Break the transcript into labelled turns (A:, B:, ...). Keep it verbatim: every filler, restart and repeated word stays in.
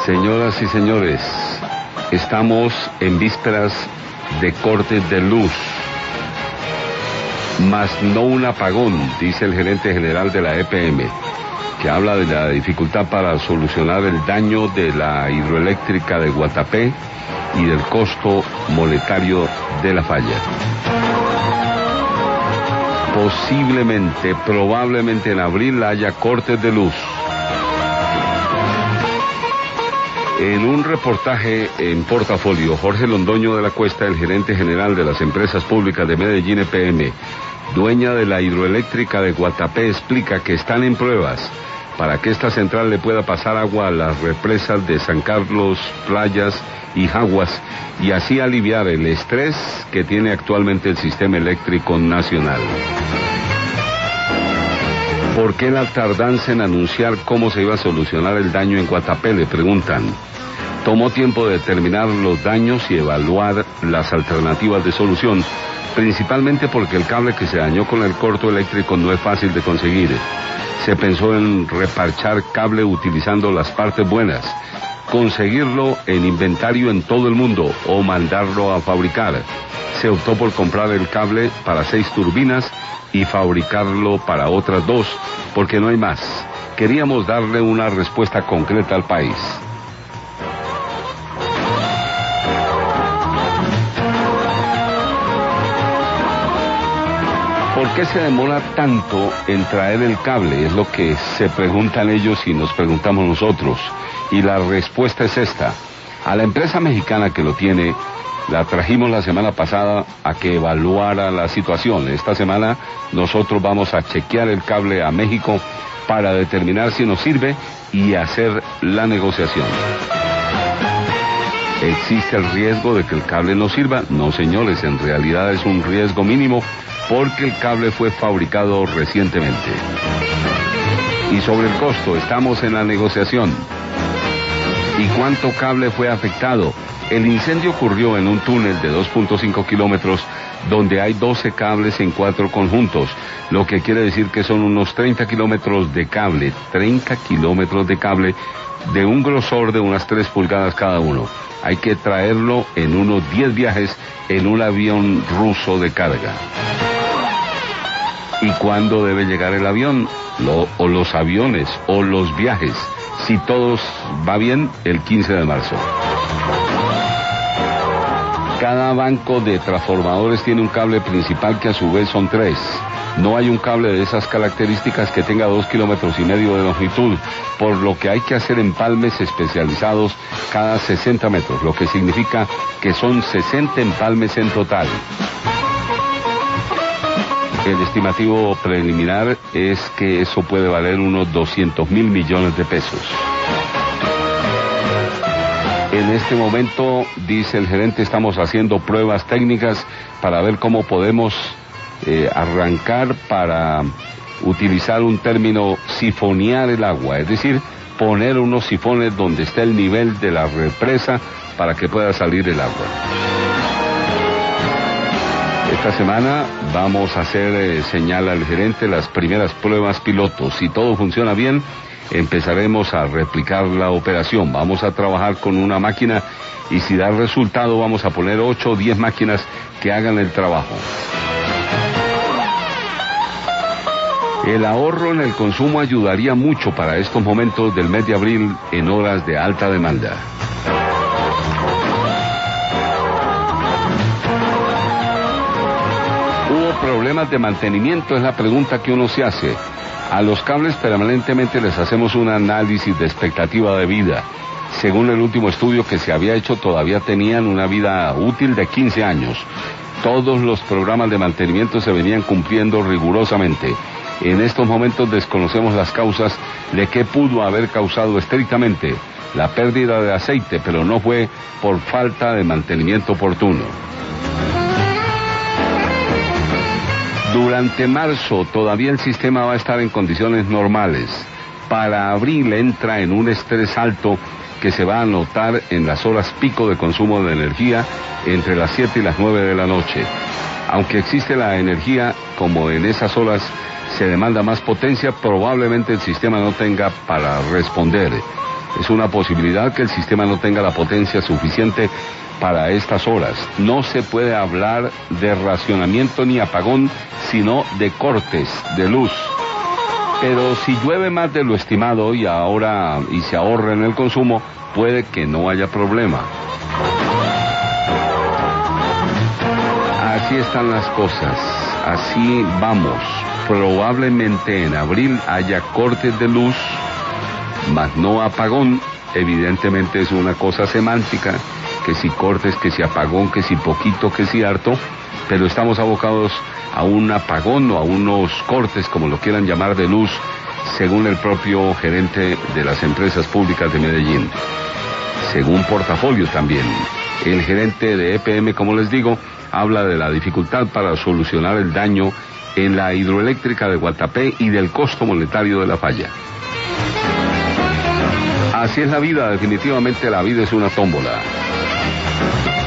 A: Señoras y señores, estamos en vísperas de cortes de luz, mas no un apagón, dice el gerente general de la E P M, que habla de la dificultad para solucionar el daño de la hidroeléctrica de Guatapé y del costo monetario de la falla. Posiblemente, probablemente en abril haya cortes de luz. En un reportaje en Portafolio, Jorge Londoño de la Cuesta, el gerente general de las empresas públicas de Medellín E P M, dueña de la hidroeléctrica de Guatapé, explica que están en pruebas para que esta central le pueda pasar agua a las represas de San Carlos, Playas y Jaguas, y así aliviar el estrés que tiene actualmente el sistema eléctrico nacional. ¿Por qué la tardanza en anunciar cómo se iba a solucionar el daño en Guatapé?, le preguntan. Tomó tiempo de determinar los daños y evaluar las alternativas de solución, principalmente porque el cable que se dañó con el corto eléctrico no es fácil de conseguir. Se pensó en reparchar cable utilizando las partes buenas, conseguirlo en inventario en todo el mundo o mandarlo a fabricar. Se optó por comprar el cable para seis turbinas y fabricarlo para otras dos, porque no hay más. Queríamos darle una respuesta concreta al país. ¿Por qué se demora tanto en traer el cable? Es lo que se preguntan ellos y nos preguntamos nosotros. Y la respuesta es esta. A la empresa mexicana que lo tiene, la trajimos la semana pasada a que evaluara la situación. Esta semana nosotros vamos a chequear el cable a México para determinar si nos sirve y hacer la negociación. ¿Existe el riesgo de que el cable no sirva? No, señores, en realidad es un riesgo mínimo porque el cable fue fabricado recientemente. Y sobre el costo, estamos en la negociación. ¿Y cuánto cable fue afectado? El incendio ocurrió en un túnel de dos punto cinco kilómetros donde hay doce cables en cuatro conjuntos, lo que quiere decir que son unos treinta kilómetros de cable, treinta kilómetros de cable de un grosor de unas tres pulgadas cada uno. Hay que traerlo en unos diez viajes en un avión ruso de carga. ¿Y cuándo debe llegar el avión? Lo, o los aviones, o los viajes. Si todo va bien, el quince de marzo. Cada banco de transformadores tiene un cable principal que a su vez son tres. No hay un cable de esas características que tenga dos kilómetros y medio de longitud, por lo que hay que hacer empalmes especializados cada sesenta metros, lo que significa que son sesenta empalmes en total. El estimativo preliminar es que eso puede valer unos doscientos mil millones de pesos. En este momento, dice el gerente, estamos haciendo pruebas técnicas para ver cómo podemos eh, arrancar para utilizar un término, sifonear el agua, es decir, poner unos sifones donde esté el nivel de la represa para que pueda salir el agua. Esta semana vamos a hacer, eh, señala el gerente, las primeras pruebas pilotos. Si todo funciona bien, empezaremos a replicar la operación. Vamos a trabajar con una máquina y si da resultado vamos a poner ocho o diez máquinas que hagan el trabajo. El ahorro en el consumo ayudaría mucho para estos momentos del mes de abril en horas de alta demanda. ¿Hubo problemas de mantenimiento? Es la pregunta que uno se hace. A los cables permanentemente les hacemos un análisis de expectativa de vida. Según el último estudio que se había hecho, todavía tenían una vida útil de quince años. Todos los programas de mantenimiento se venían cumpliendo rigurosamente. En estos momentos desconocemos las causas de qué pudo haber causado estrictamente la pérdida de aceite, pero no fue por falta de mantenimiento oportuno. Durante marzo todavía el sistema va a estar en condiciones normales. Para abril entra en un estrés alto que se va a notar en las horas pico de consumo de energía entre las siete y las nueve de la noche. Aunque existe la energía, como en esas horas se demanda más potencia, probablemente el sistema no tenga para responder. Es una posibilidad que el sistema no tenga la potencia suficiente para estas horas. No se puede hablar de racionamiento ni apagón, sino de cortes de luz. Pero si llueve más de lo estimado y ahora y se ahorra en el consumo, puede que no haya problema. Así están las cosas, así vamos. Probablemente en abril haya cortes de luz, mas no apagón. Evidentemente es una cosa semántica, que si cortes, que si apagón, que si poquito, que si harto, pero estamos abocados a un apagón o a unos cortes, como lo quieran llamar, de luz, según el propio gerente de las empresas públicas de Medellín. Según Portafolio también, el gerente de E P M, como les digo, habla de la dificultad para solucionar el daño en la hidroeléctrica de Guatapé y del costo monetario de la falla. Así es la vida, definitivamente la vida es una tómbola.